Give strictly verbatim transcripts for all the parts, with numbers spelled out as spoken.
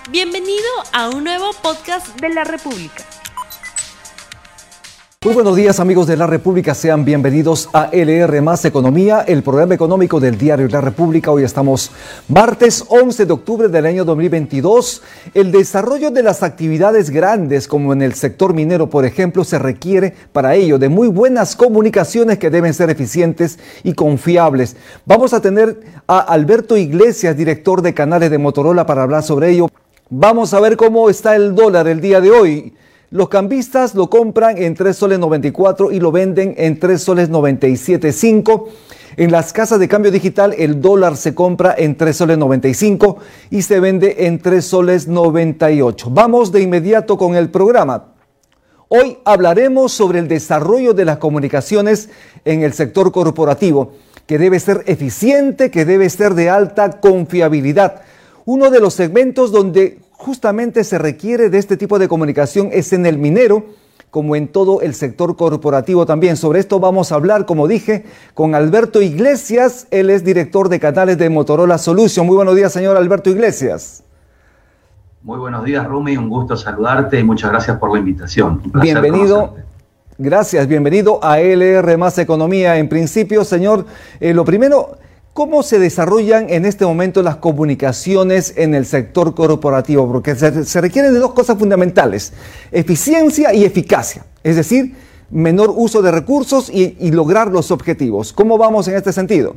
Bienvenido a un nuevo podcast de La República. Muy buenos días, amigos de La República, sean bienvenidos a L R más Economía, el programa económico del diario La República. Hoy estamos martes once de octubre del año dos mil veintidós. El desarrollo de las actividades grandes, como en el sector minero, por ejemplo, se requiere para ello de muy buenas comunicaciones que deben ser eficientes y confiables. Vamos a tener a Alberto Iglesias, director de canales de Motorola, para hablar sobre ello. Vamos a ver cómo está el dólar el día de hoy. Los cambistas lo compran en tres soles noventa y cuatro y lo venden en tres soles noventa y siete cinco. En las casas de cambio digital el dólar se compra en tres soles noventa y cinco y se vende en tres soles noventa y ocho. Vamos de inmediato con el programa. Hoy hablaremos sobre el desarrollo de las comunicaciones en el sector corporativo, que debe ser eficiente, que debe ser de alta confiabilidad. Uno de los segmentos donde justamente se requiere de este tipo de comunicación es en el minero, como en todo el sector corporativo también. Sobre esto vamos a hablar, como dije, con Alberto Iglesias. Él es director de canales de Motorola Solutions. Muy buenos días, señor Alberto Iglesias. Muy buenos días, Rumi. Un gusto saludarte y muchas gracias por la invitación. Un placer bienvenido. Conocerte. Gracias, bienvenido a L R más Economía. En principio, señor, eh, lo primero, ¿cómo se desarrollan en este momento las comunicaciones en el sector corporativo? Porque se, se requieren de dos cosas fundamentales: eficiencia y eficacia, es decir, menor uso de recursos y, y lograr los objetivos. ¿Cómo vamos en este sentido?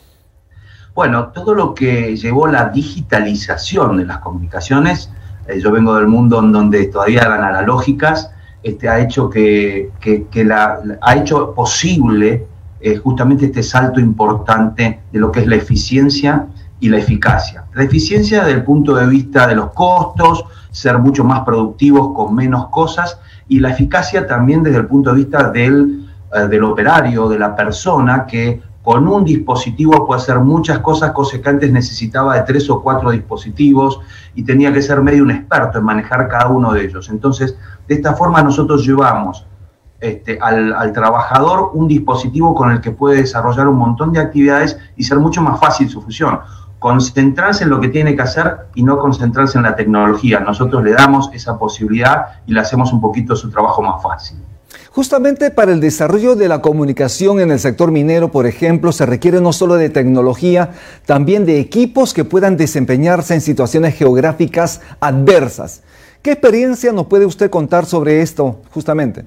Bueno, todo lo que llevó la digitalización de las comunicaciones, eh, yo vengo del mundo en donde todavía eran analógicas, este, ha hecho que, que, que la, ha hecho posible Eh, justamente este salto importante de lo que es la eficiencia y la eficacia. La eficiencia desde el punto de vista de los costos, ser mucho más productivos con menos cosas, y la eficacia también desde el punto de vista del, eh, del operario, de la persona, que con un dispositivo puede hacer muchas cosas, cosas que antes necesitaba de tres o cuatro dispositivos y tenía que ser medio un experto en manejar cada uno de ellos. Entonces, de esta forma nosotros llevamos Este, al, al trabajador un dispositivo con el que puede desarrollar un montón de actividades y ser mucho más fácil su función. Concentrarse en lo que tiene que hacer y no concentrarse en la tecnología. Nosotros le damos esa posibilidad y le hacemos un poquito su trabajo más fácil. Justamente para el desarrollo de la comunicación en el sector minero, por ejemplo, se requiere no solo de tecnología, también de equipos que puedan desempeñarse en situaciones geográficas adversas. ¿Qué experiencia nos puede usted contar sobre esto justamente?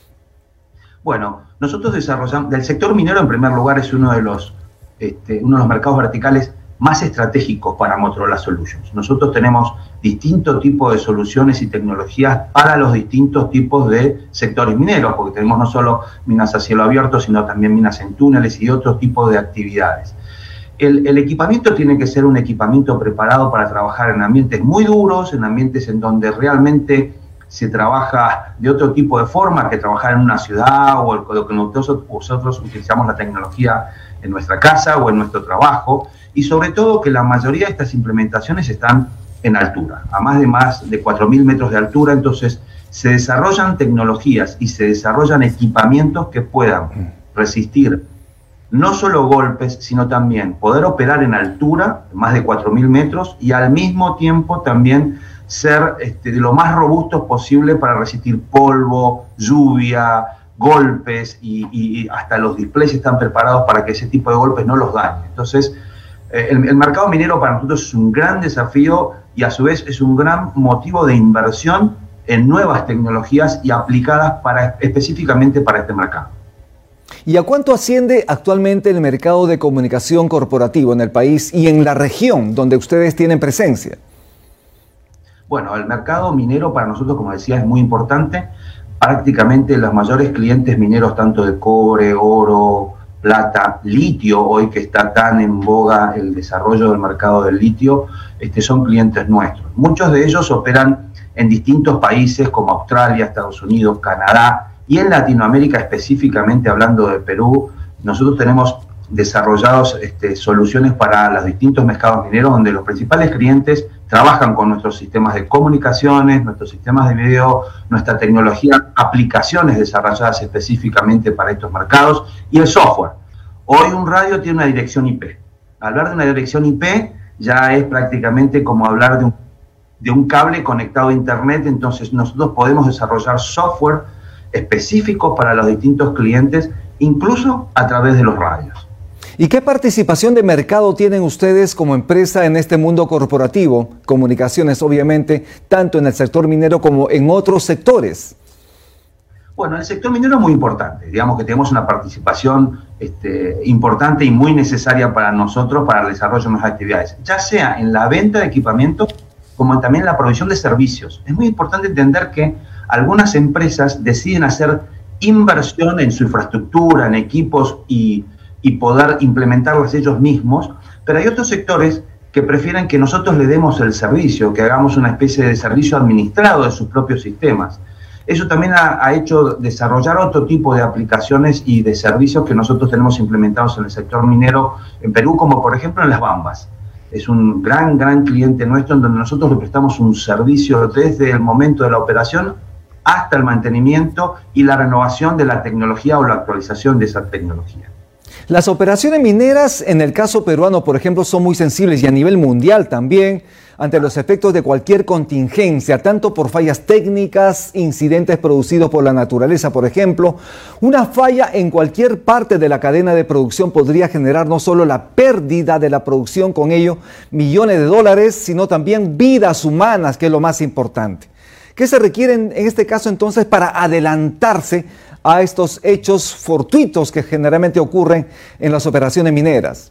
Bueno, nosotros desarrollamos, del sector minero en primer lugar es uno de los, este, uno de los mercados verticales más estratégicos para Motorola Solutions. Nosotros tenemos distintos tipos de soluciones y tecnologías para los distintos tipos de sectores mineros, porque tenemos no solo minas a cielo abierto, sino también minas en túneles y otros tipos de actividades. El, el equipamiento tiene que ser un equipamiento preparado para trabajar en ambientes muy duros, en ambientes en donde realmente se trabaja de otro tipo de forma que trabajar en una ciudad o lo que nosotros, nosotros utilizamos la tecnología en nuestra casa o en nuestro trabajo, y sobre todo que la mayoría de estas implementaciones están en altura, a más de más de cuatro mil metros de altura. Entonces se desarrollan tecnologías y se desarrollan equipamientos que puedan resistir no solo golpes, sino también poder operar en altura, más de cuatro mil metros, y al mismo tiempo también ser este, de lo más robustos posible para resistir polvo, lluvia, golpes, y, y hasta los displays están preparados para que ese tipo de golpes no los dañen. Entonces, eh, el, el mercado minero para nosotros es un gran desafío y a su vez es un gran motivo de inversión en nuevas tecnologías y aplicadas para, específicamente para este mercado. ¿Y a cuánto asciende actualmente el mercado de comunicación corporativo en el país y en la región donde ustedes tienen presencia? Bueno, el mercado minero para nosotros, como decía, es muy importante. Prácticamente los mayores clientes mineros, tanto de cobre, oro, plata, litio, hoy que está tan en boga el desarrollo del mercado del litio, este, son clientes nuestros. Muchos de ellos operan en distintos países como Australia, Estados Unidos, Canadá, y en Latinoamérica, específicamente hablando de Perú, nosotros tenemos desarrollados este, soluciones para los distintos mercados mineros, donde los principales clientes trabajan con nuestros sistemas de comunicaciones, nuestros sistemas de video, nuestra tecnología, aplicaciones desarrolladas específicamente para estos mercados, y el software. Hoy un radio tiene una dirección I P. Hablar de una dirección I P ya es prácticamente como hablar de un de un cable conectado a internet, entonces nosotros podemos desarrollar software específico para los distintos clientes, incluso a través de los radios. ¿Y qué participación de mercado tienen ustedes como empresa en este mundo corporativo? Comunicaciones, obviamente, tanto en el sector minero como en otros sectores. Bueno, el sector minero es muy importante. Digamos que tenemos una participación este, importante y muy necesaria para nosotros para el desarrollo de nuestras actividades, ya sea en la venta de equipamientos como también en la provisión de servicios. Es muy importante entender que algunas empresas deciden hacer inversión en su infraestructura, en equipos y, y poder implementarlas ellos mismos, pero hay otros sectores que prefieren que nosotros le demos el servicio, que hagamos una especie de servicio administrado de sus propios sistemas. Eso también ha, ha hecho desarrollar otro tipo de aplicaciones y de servicios que nosotros tenemos implementados en el sector minero en Perú, como por ejemplo en las bambas. Es un gran, gran cliente nuestro en donde nosotros le prestamos un servicio desde el momento de la operación hasta el mantenimiento y la renovación de la tecnología o la actualización de esa tecnología. Las operaciones mineras en el caso peruano, por ejemplo, son muy sensibles y a nivel mundial también ante los efectos de cualquier contingencia, tanto por fallas técnicas, incidentes producidos por la naturaleza, por ejemplo. Una falla en cualquier parte de la cadena de producción podría generar no solo la pérdida de la producción, con ello millones de dólares, sino también vidas humanas, que es lo más importante. ¿Qué se requiere en este caso entonces para adelantarse a estos hechos fortuitos que generalmente ocurren en las operaciones mineras?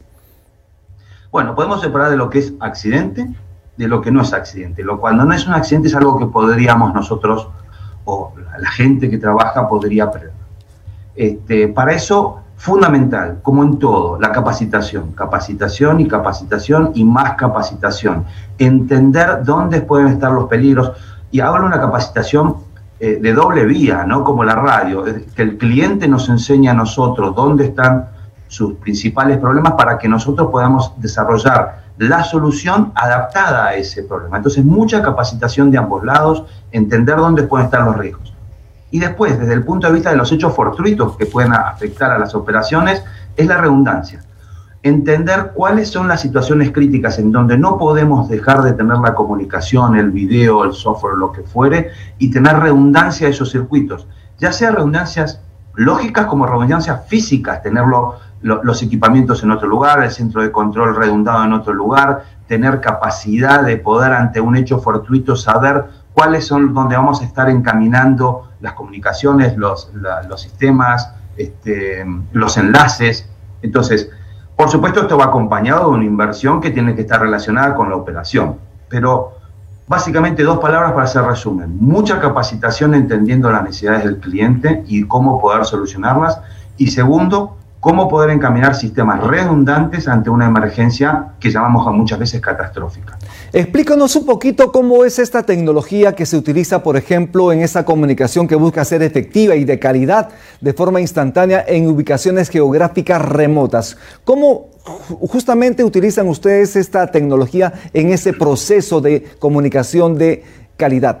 Bueno, podemos separar de lo que es accidente de lo que no es accidente. Lo cuando no es un accidente es algo que podríamos nosotros, o la, la gente que trabaja podría prever. Este, para eso, fundamental, como en todo, la capacitación. Capacitación y capacitación y más capacitación. Entender dónde pueden estar los peligros. Y hablo de una capacitación eh, de doble vía, ¿no? Como la radio, que el cliente nos enseña a nosotros dónde están sus principales problemas para que nosotros podamos desarrollar la solución adaptada a ese problema. Entonces, mucha capacitación de ambos lados, entender dónde pueden estar los riesgos. Y después, desde el punto de vista de los hechos fortuitos que pueden afectar a las operaciones, es la redundancia. Entender cuáles son las situaciones críticas en donde no podemos dejar de tener la comunicación, el video, el software, lo que fuere, y tener redundancia de esos circuitos. Ya sea redundancias lógicas como redundancias físicas, tenerlo los equipamientos en otro lugar, el centro de control redundado en otro lugar, tener capacidad de poder ante un hecho fortuito saber cuáles son donde vamos a estar encaminando las comunicaciones, los, la, los sistemas, este, los enlaces. Entonces, por supuesto, esto va acompañado de una inversión que tiene que estar relacionada con la operación, pero básicamente dos palabras para hacer resumen: mucha capacitación entendiendo las necesidades del cliente y cómo poder solucionarlas, y segundo, cómo poder encaminar sistemas redundantes ante una emergencia que llamamos muchas veces catastrófica. Explícanos un poquito cómo es esta tecnología que se utiliza, por ejemplo, en esa comunicación que busca ser efectiva y de calidad de forma instantánea en ubicaciones geográficas remotas. ¿Cómo justamente utilizan ustedes esta tecnología en ese proceso de comunicación de calidad?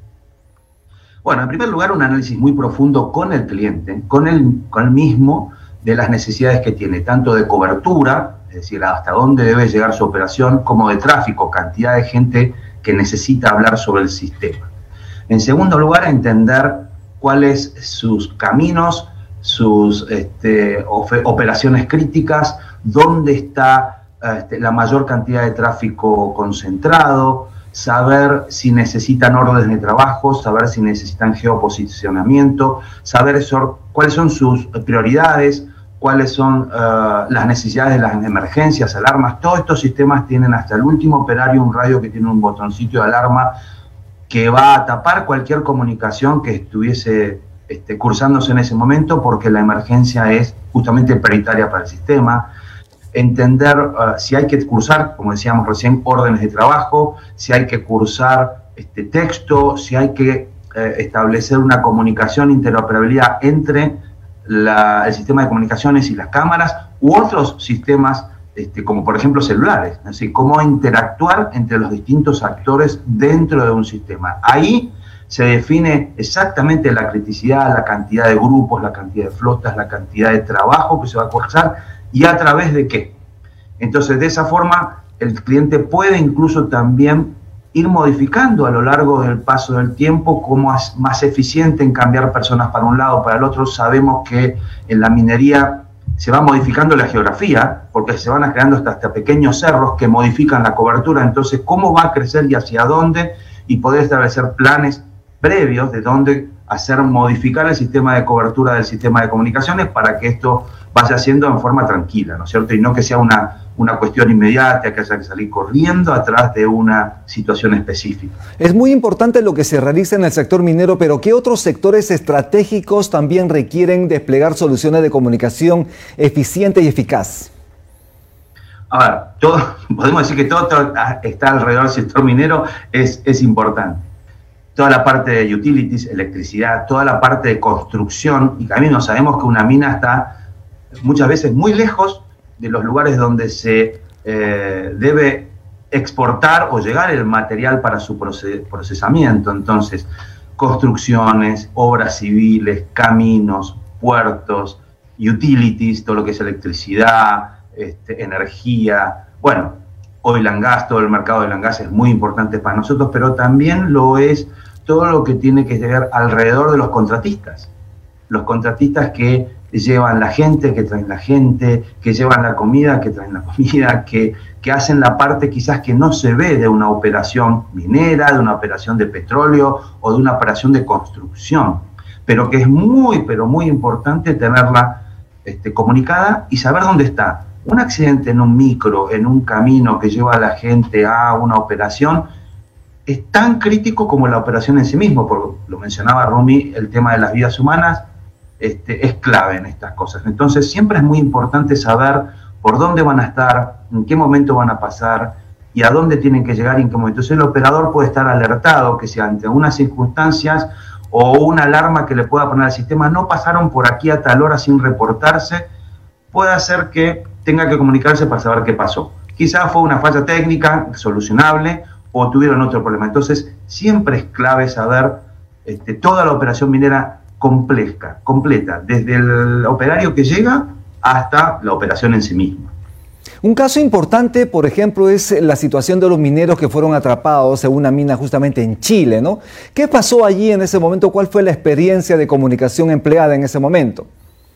Bueno, en primer lugar, un análisis muy profundo con el cliente, con el, con el mismo, de las necesidades que tiene, tanto de cobertura, es decir, hasta dónde debe llegar su operación, como de tráfico, cantidad de gente que necesita hablar sobre el sistema. En segundo lugar, entender cuáles sus caminos, sus este, operaciones críticas, dónde está este, la mayor cantidad de tráfico concentrado, saber si necesitan órdenes de trabajo, saber si necesitan geoposicionamiento, saber eso, cuáles son sus prioridades, cuáles son uh, las necesidades de las emergencias, alarmas. Todos estos sistemas tienen hasta el último operario un radio que tiene un botoncito de alarma que va a tapar cualquier comunicación que estuviese este, cursándose en ese momento, porque la emergencia es justamente prioritaria para el sistema. Entender uh, si hay que cursar, como decíamos recién, órdenes de trabajo, si hay que cursar este, texto, si hay que eh, establecer una comunicación, interoperabilidad entre La, el sistema de comunicaciones y las cámaras u otros sistemas, este, como por ejemplo celulares, así cómo interactuar entre los distintos actores dentro de un sistema. Ahí se define exactamente la criticidad, la cantidad de grupos, la cantidad de flotas, la cantidad de trabajo que se va a cursar y a través de qué. Entonces, de esa forma, el cliente puede incluso también ir modificando a lo largo del paso del tiempo cómo es más eficiente en cambiar personas para un lado o para el otro. Sabemos que en la minería se va modificando la geografía, porque se van creando hasta, hasta pequeños cerros que modifican la cobertura. Entonces, ¿cómo va a crecer y hacia dónde? Y poder establecer planes previos de dónde hacer modificar el sistema de cobertura del sistema de comunicaciones para que esto vaya siendo en forma tranquila, ¿no es cierto? Y no que sea una, una cuestión inmediata, que haya que salir corriendo atrás de una situación específica. Es muy importante lo que se realiza en el sector minero, pero ¿qué otros sectores estratégicos también requieren desplegar soluciones de comunicación eficiente y eficaz? A ver, todo, podemos decir que todo, todo está alrededor del sector minero, es, es importante. Toda la parte de utilities, electricidad, toda la parte de construcción, y también sabemos que una mina está muchas veces muy lejos de los lugares donde se eh, debe exportar o llegar el material para su procesamiento. Entonces, construcciones, obras civiles, caminos, puertos, utilities, todo lo que es electricidad, este, energía, bueno, oil and gas, todo el mercado de oil and gas es muy importante para nosotros, pero también lo es todo lo que tiene que llegar alrededor de los contratistas. Los contratistas que llevan la gente, que traen la gente, que llevan la comida, que traen la comida, que, que hacen la parte quizás que no se ve de una operación minera, de una operación de petróleo o de una operación de construcción, pero que es muy, pero muy importante tenerla este, comunicada y saber dónde está. Un accidente en un micro, en un camino que lleva a la gente a una operación, es tan crítico como la operación en sí mismo, porque lo mencionaba Rumi, el tema de las vidas humanas este, es clave en estas cosas. Entonces siempre es muy importante saber por dónde van a estar, en qué momento van a pasar y a dónde tienen que llegar y en qué momento. Entonces el operador puede estar alertado que si ante unas circunstancias o una alarma que le pueda poner al sistema no pasaron por aquí a tal hora sin reportarse, puede hacer que tenga que comunicarse para saber qué pasó. Quizás fue una falla técnica solucionable o tuvieron otro problema. Entonces, siempre es clave saber este, toda la operación minera compleja, completa, desde el operario que llega hasta la operación en sí misma. Un caso importante, por ejemplo, es la situación de los mineros que fueron atrapados en una mina justamente en Chile, ¿no? ¿Qué pasó allí en ese momento? ¿Cuál fue la experiencia de comunicación empleada en ese momento?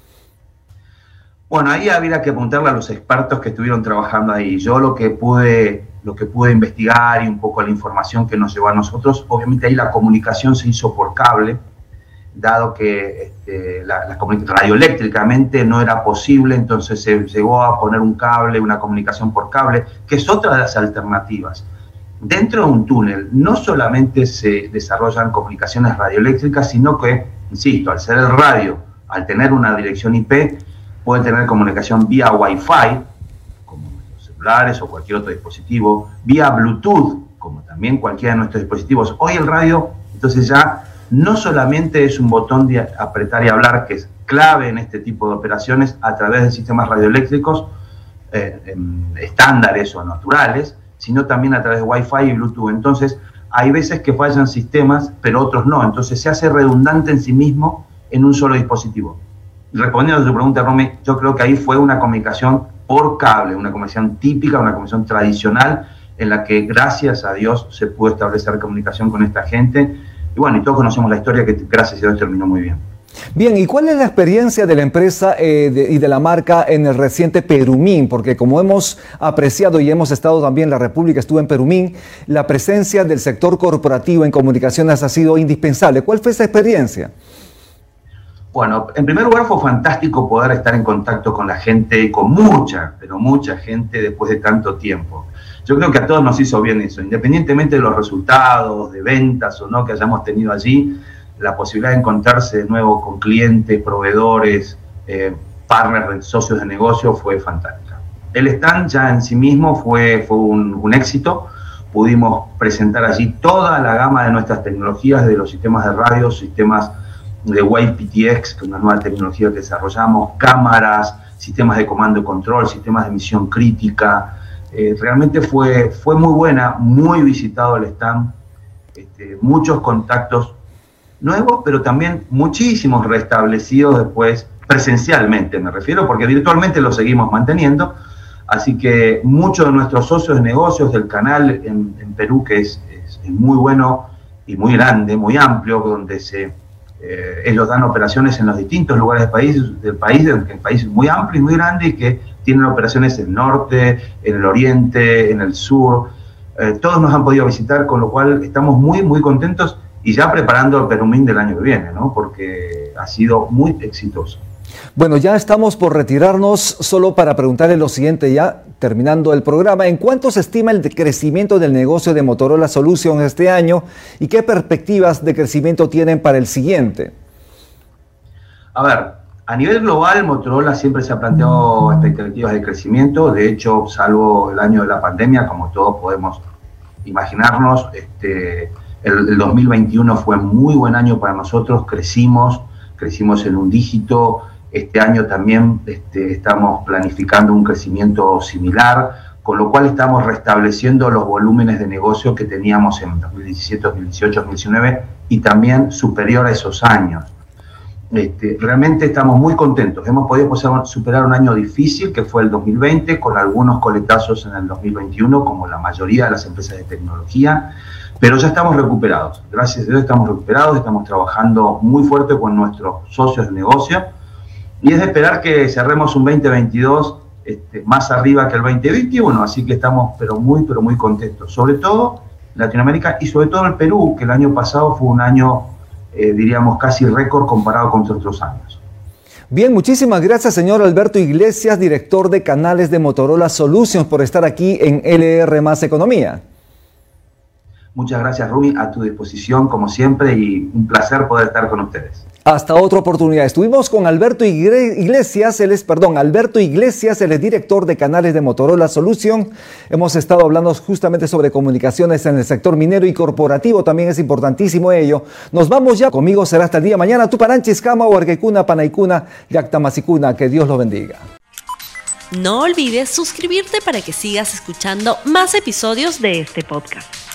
Bueno, ahí habría que apuntarle a los expertos que estuvieron trabajando ahí. Yo lo que pude, lo que pude investigar y un poco la información que nos llevó a nosotros, obviamente ahí la comunicación se hizo por cable, dado que este, la, la radioeléctricamente no era posible, entonces se llegó a poner un cable, una comunicación por cable, que es otra de las alternativas. Dentro de un túnel no solamente se desarrollan comunicaciones radioeléctricas, sino que, insisto, al ser el radio, al tener una dirección I P, puede tener comunicación vía Wi-Fi, como nuestros celulares o cualquier otro dispositivo, vía Bluetooth, como también cualquiera de nuestros dispositivos. Hoy el radio, entonces ya no solamente es un botón de apretar y hablar, que es clave en este tipo de operaciones a través de sistemas radioeléctricos eh, estándares o naturales, sino también a través de Wi-Fi y Bluetooth. Entonces, hay veces que fallan sistemas, pero otros no. Entonces, se hace redundante en sí mismo en un solo dispositivo. Respondiendo a tu pregunta, Romy, yo creo que ahí fue una comunicación por cable, una comunicación típica, una comunicación tradicional, en la que, gracias a Dios, se pudo establecer comunicación con esta gente. Y bueno, y todos conocemos la historia que, gracias a Dios, terminó muy bien. Bien, ¿y cuál es la experiencia de la empresa eh, de, y de la marca en el reciente Perumín? Porque como hemos apreciado y hemos estado también, la República estuvo en Perumín, la presencia del sector corporativo en comunicaciones ha sido indispensable. ¿Cuál fue esa experiencia? Bueno, en primer lugar fue fantástico poder estar en contacto con la gente, con mucha, pero mucha gente después de tanto tiempo. Yo creo que a todos nos hizo bien eso, independientemente de los resultados, de ventas o no que hayamos tenido allí, la posibilidad de encontrarse de nuevo con clientes, proveedores, eh, partners, socios de negocio fue fantástica. El stand ya en sí mismo fue, fue un, un éxito. Pudimos presentar allí toda la gama de nuestras tecnologías, de los sistemas de radio, sistemas de Wave P T X, que es una nueva tecnología que desarrollamos, cámaras, sistemas de comando y control, sistemas de misión crítica. Eh, realmente fue, fue muy buena, muy visitado el stand, este, muchos contactos nuevos, pero también muchísimos restablecidos después, presencialmente me refiero, porque virtualmente lo seguimos manteniendo, así que muchos de nuestros socios de negocios del canal en, en Perú, que es, es, es muy bueno y muy grande, muy amplio, donde se, eh, ellos dan operaciones en los distintos lugares del país, del país, el país es muy amplio y muy grande y que tienen operaciones en el norte, en el oriente, en el sur. Eh, todos nos han podido visitar, con lo cual estamos muy, muy contentos y ya preparando el Perumín del año que viene, ¿no? Porque ha sido muy exitoso. Bueno, ya estamos por retirarnos, solo para preguntarle lo siguiente, ya terminando el programa. ¿En cuánto se estima el crecimiento del negocio de Motorola Solutions este año y qué perspectivas de crecimiento tienen para el siguiente? A ver, a nivel global, Motorola siempre se ha planteado expectativas de crecimiento. De hecho, salvo el año de la pandemia, como todos podemos imaginarnos, este, el, el dos mil veintiuno fue muy buen año para nosotros, crecimos, crecimos en un dígito. Este año también este, estamos planificando un crecimiento similar, con lo cual estamos restableciendo los volúmenes de negocio que teníamos en dos mil diecisiete, dos mil dieciocho, dos mil diecinueve y también superior a esos años. Este, realmente estamos muy contentos. Hemos podido superar un año difícil que fue el dos mil veinte, con algunos coletazos en el dos mil veintiuno, como la mayoría de las empresas de tecnología, pero ya estamos recuperados. Gracias a Dios estamos recuperados, estamos trabajando muy fuerte con nuestros socios de negocio y es de esperar que cerremos un veinte veintidós este, más arriba que el veinte veintiuno, así que estamos pero muy, pero muy contentos. Sobre todo Latinoamérica y sobre todo el Perú, que el año pasado fue un año, eh, diríamos, casi récord comparado con otros años. Bien, muchísimas gracias, señor Alberto Iglesias, director de canales de Motorola Solutions, por estar aquí en L R más Economía. Muchas gracias, Rumi, a tu disposición como siempre y un placer poder estar con ustedes. Hasta otra oportunidad. Estuvimos con Alberto Iglesias, él es, perdón, Alberto Iglesias, él es director de canales de Motorola Solutions. Hemos estado hablando justamente sobre comunicaciones en el sector minero y corporativo, también es importantísimo ello. Nos vamos ya, conmigo será hasta el día de mañana. Tuparanchis, Kama, Huarquecuna, Panaicuna, Yactamasicuna, que Dios los bendiga. No olvides suscribirte para que sigas escuchando más episodios de este podcast.